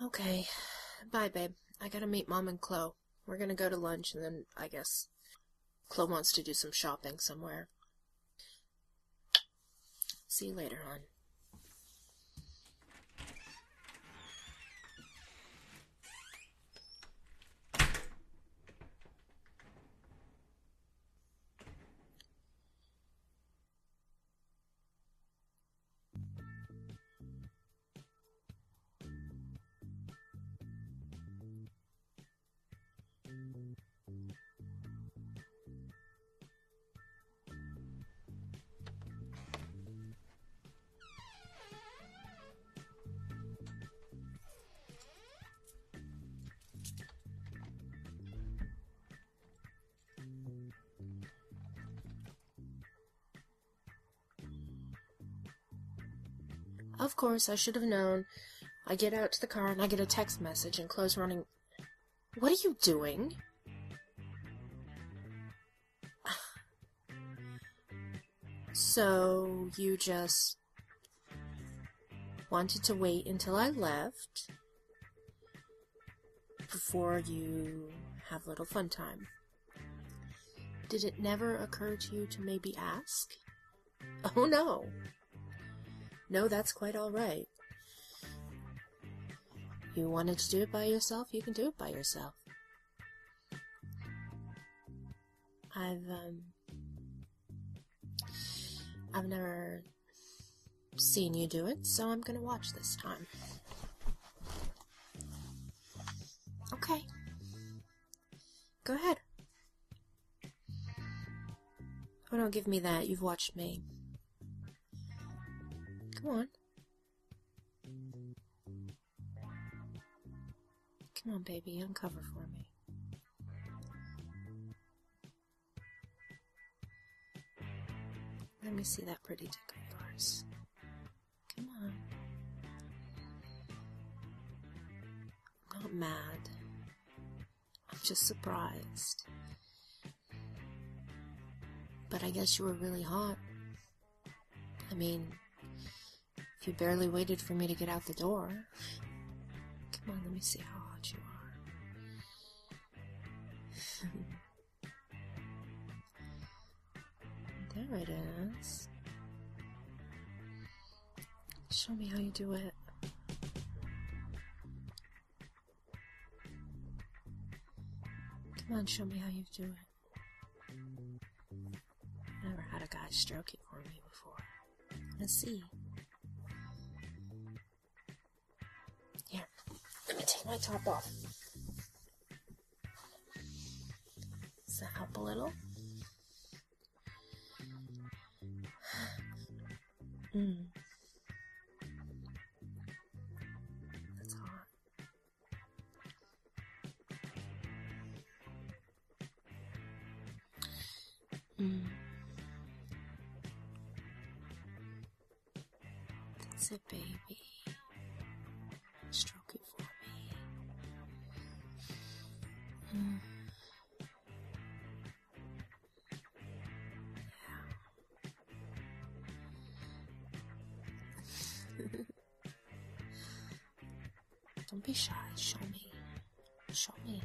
Okay. Bye, babe. I gotta meet Mom and Chloe. We're gonna go to lunch, and then, I guess, Chloe wants to do some shopping somewhere. See you later, hon. Of course, I should have known. I get out to the car and I get a text message and Chloe's running... What are you doing? So, you just wanted to wait until I left before you have a little fun time. Did it never occur to you to maybe ask? Oh no. No, that's quite alright. You wanted to do it by yourself, you can do it by yourself. I've never seen you do it, so I'm gonna watch this time. Okay. Go ahead. Oh, don't give me that. You've watched me. Come on. Come on, baby. Uncover for me. Let me see that pretty dick of yours. Come on. I'm not mad. I'm just surprised. But I guess you were really hot. I mean, if you barely waited for me to get out the door. Come on, let me see how hot you are. There it is. Show me how you do it. Come on, show me how you do it. Never had a guy stroke it for me before. Let's see. Here, let me take my top off. Does that help a little? That's hot. That's it, baby. Stroke it for me. Yeah. Don't be shy. Show me. Show me.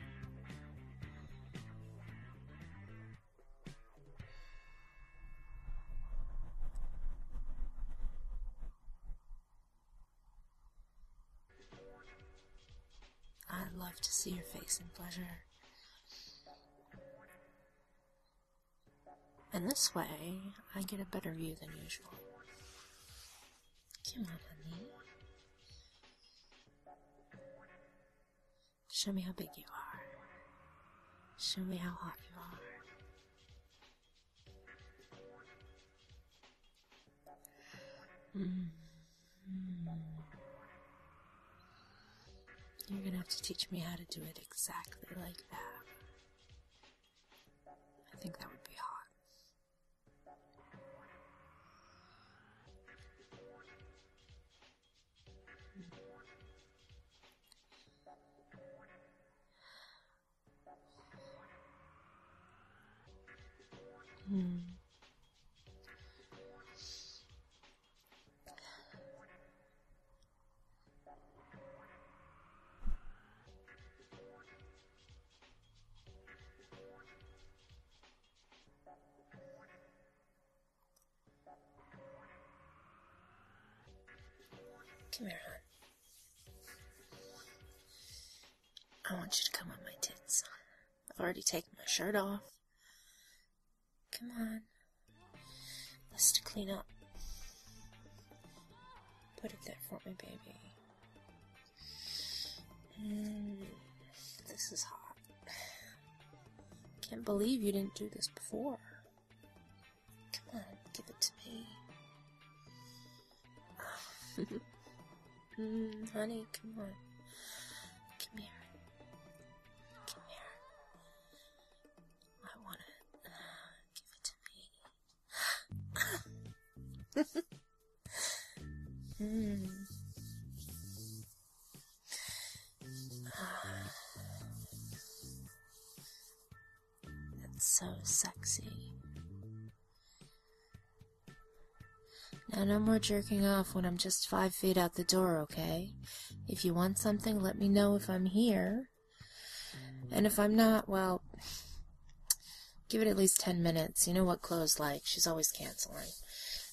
I'd love to see your face in pleasure. And this way, I get a better view than usual. Come on, honey. Show me how big you are. Show me how hot you are. You're gonna have to teach me how to do it exactly like that. I think that would be hot. Come here, hon. I want you to come on my tits. I've already taken my shirt off. Come on. Let's to clean up. Put it there for me, baby. This is hot. Can't believe you didn't do this before. Come on, give it to me. Honey, come on. Come here. Come here. I want it. Give it to me. That's so sexy. Now, no more jerking off when I'm just 5 feet out the door, okay? If you want something, let me know if I'm here. And if I'm not, well, give it at least 10 minutes. You know what Chloe's like. She's always canceling.